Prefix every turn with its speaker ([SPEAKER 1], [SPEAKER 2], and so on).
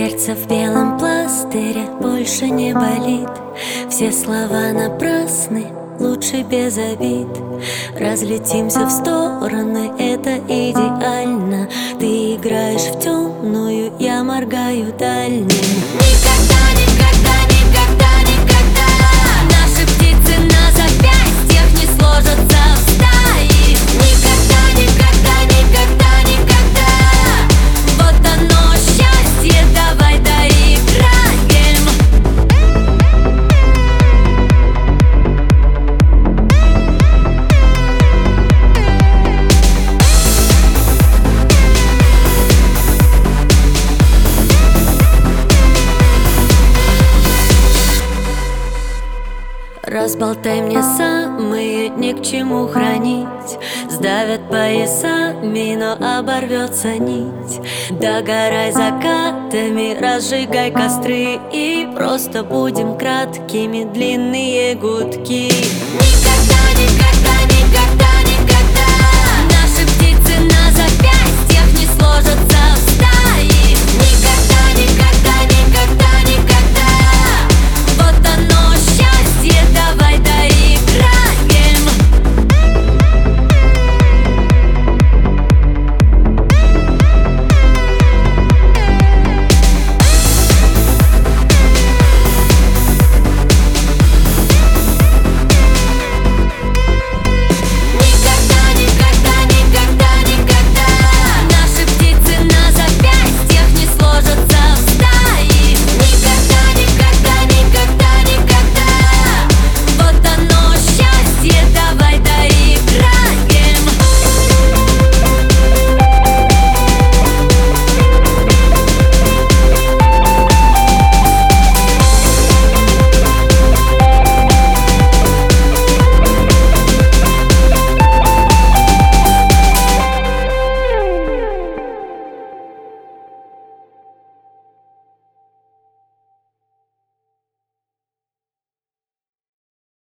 [SPEAKER 1] Сердце в белом пластыре больше не болит. Все слова напрасны, лучше без обид. Разлетимся в стороны, это идеально. Ты играешь в темную, я моргаю дальним. Никогда, никогда, никогда, никогда наши птицы на запястьях не сложатся в стаи. Никогда, никогда, никогда, никогда. Вот оно счастье, давай доиграем. Разболтай мне самые ни к чему хранить. Сдавят поясами, но оборвется нить. Догорай закатами, разжигай костры, и просто будем краткими длинные гудки. Никогда